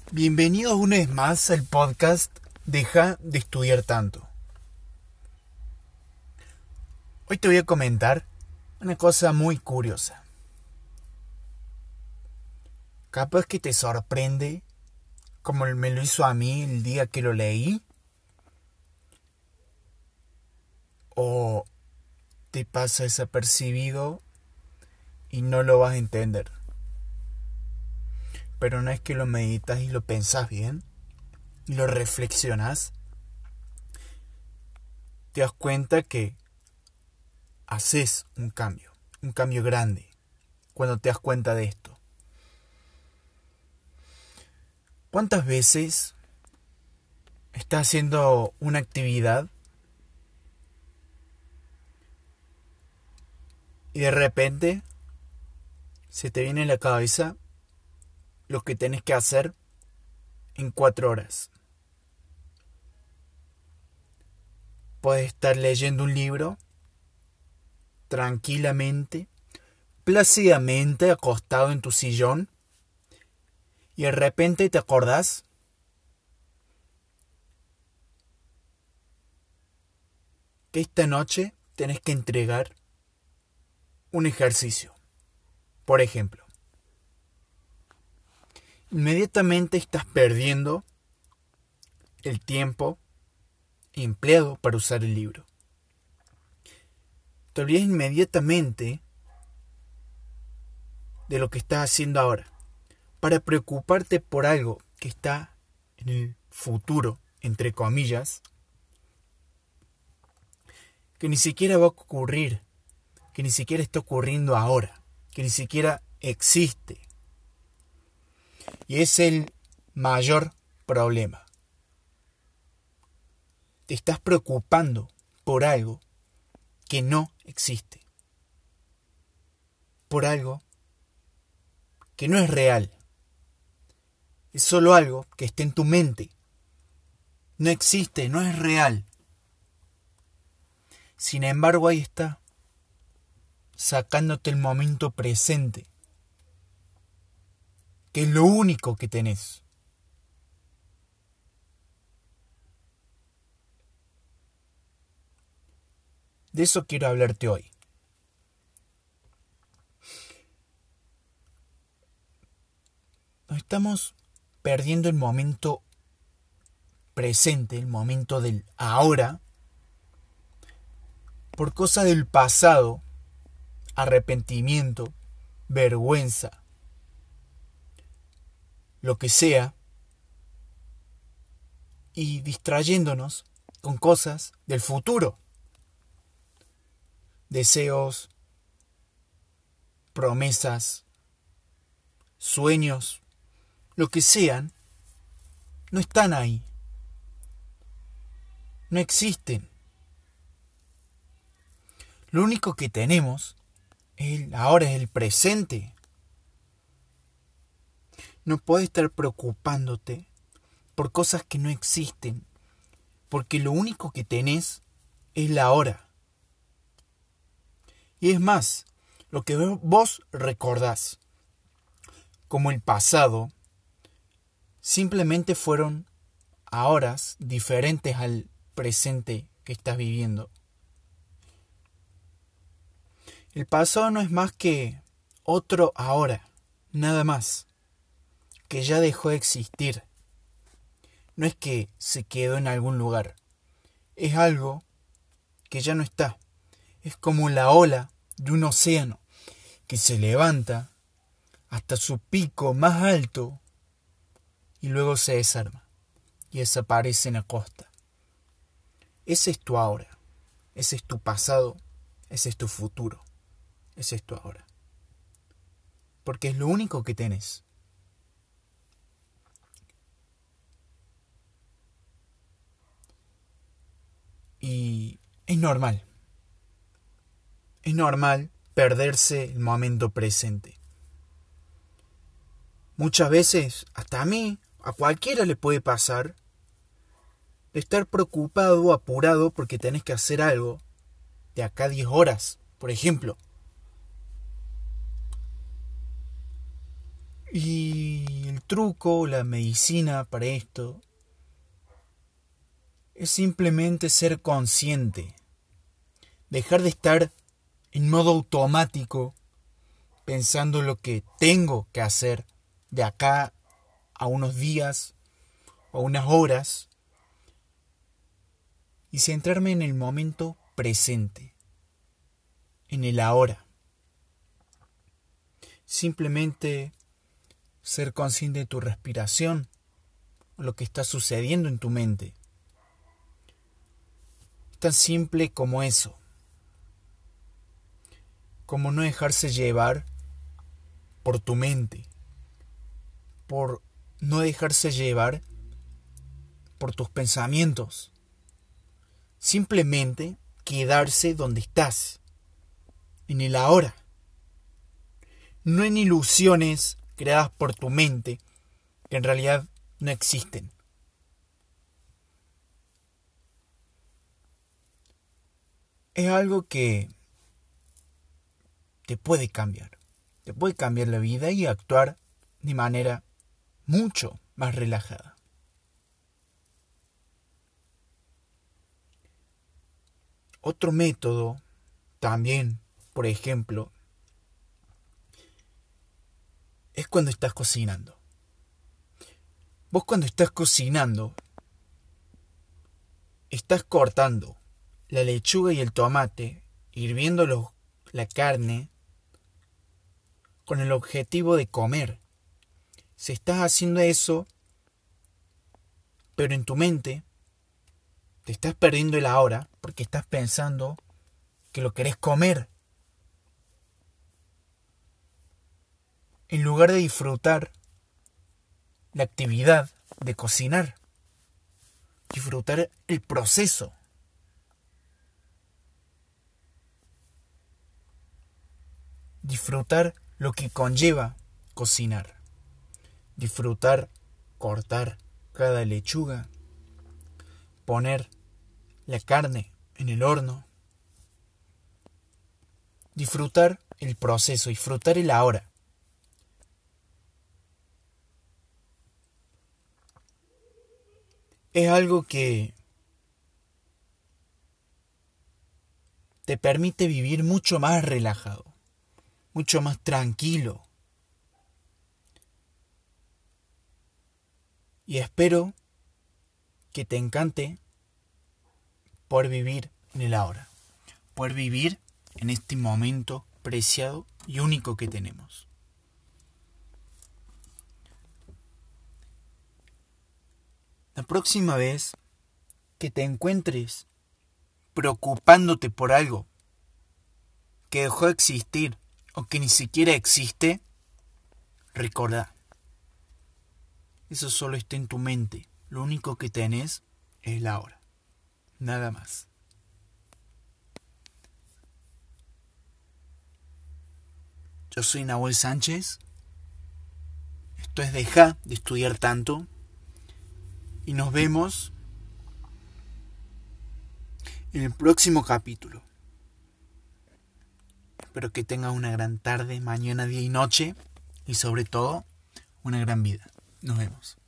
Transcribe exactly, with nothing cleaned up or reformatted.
Bienvenidos una vez más al podcast Deja de estudiar tanto. Hoy te voy a comentar una cosa muy curiosa. Capaz que te sorprende, como me lo hizo a mí el día que lo leí, o te pasa desapercibido y no lo vas a entender. Pero no es que lo meditas y lo pensás bien, y lo reflexionas, te das cuenta que haces un cambio, un cambio grande, cuando te das cuenta de esto. ¿Cuántas veces estás haciendo una actividad y de repente se te viene a la cabeza lo que tenés que hacer en cuatro horas? Puedes estar leyendo un libro tranquilamente, plácidamente acostado en tu sillón y de repente te acordás que esta noche tenés que entregar un ejercicio, por ejemplo. Inmediatamente estás perdiendo el tiempo empleado para usar el libro. Te olvidas inmediatamente de lo que estás haciendo ahora para preocuparte por algo que está en el futuro, entre comillas, que ni siquiera va a ocurrir, que ni siquiera está ocurriendo ahora, que ni siquiera existe. Y es el mayor problema. Te estás preocupando por algo que no existe. Por algo que no es real. Es solo algo que está en tu mente. No existe, no es real. Sin embargo, ahí está, sacándote el momento presente, que es lo único que tenés. De eso quiero hablarte hoy. Nos estamos perdiendo el momento presente, el momento del ahora, por cosas del pasado, arrepentimiento, vergüenza, lo que sea, y distrayéndonos con cosas del futuro. Deseos, promesas, sueños, lo que sean, no están ahí. No existen. Lo único que tenemos es el ahora, es el presente. No puedes estar preocupándote por cosas que no existen, porque lo único que tenés es la hora. Y es más, lo que vos recordás como el pasado, simplemente fueron horas diferentes al presente que estás viviendo. El pasado no es más que otro ahora, nada más, que ya dejó de existir. No es que se quedó en algún lugar, es algo que ya no está. Es como la ola de un océano que se levanta hasta su pico más alto y luego se desarma y desaparece en la costa. Ese es tu ahora, ese es tu pasado, ese es tu futuro, ese es tu ahora. Porque es lo único que tenés. Y es normal. Es normal perderse el momento presente. Muchas veces, hasta a mí, a cualquiera le puede pasar, de estar preocupado o apurado porque tenés que hacer algo de acá a diez horas, por ejemplo. Y el truco, la medicina para esto es simplemente ser consciente. Dejar de estar en modo automático pensando lo que tengo que hacer de acá a unos días o unas horas y centrarme en el momento presente, en el ahora. Simplemente ser consciente de tu respiración, lo que está sucediendo en tu mente. Es tan simple como eso. Como no dejarse llevar por tu mente, por no dejarse llevar por tus pensamientos. Simplemente quedarse donde estás, en el ahora. No en ilusiones creadas por tu mente que en realidad no existen. Es algo que te puede cambiar. Te puede cambiar la vida y actuar de manera mucho más relajada. Otro método también, por ejemplo, es cuando estás cocinando. Vos cuando estás cocinando, estás cortando la lechuga y el tomate, hirviendo los, la carne, con el objetivo de comer. Si estás haciendo eso, pero en tu mente te estás perdiendo el ahora porque estás pensando que lo querés comer. En lugar de disfrutar la actividad de cocinar, disfrutar el proceso. Disfrutar lo que conlleva cocinar. Disfrutar cortar cada lechuga. Poner la carne en el horno. Disfrutar el proceso, disfrutar el ahora. Es algo que te permite vivir mucho más relajado, mucho más tranquilo. Y espero que te encante poder vivir en el ahora, poder vivir en este momento preciado y único que tenemos. La próxima vez que te encuentres preocupándote por algo que dejó de existir o que ni siquiera existe, recordá, eso solo está en tu mente. Lo único que tenés es la hora. Nada más. Yo soy Nahuel Sánchez. Esto es Deja de Estudiar Tanto. Y nos vemos en el próximo capítulo. Espero que tengas una gran tarde, mañana, día y noche. Y sobre todo, una gran vida. Nos vemos.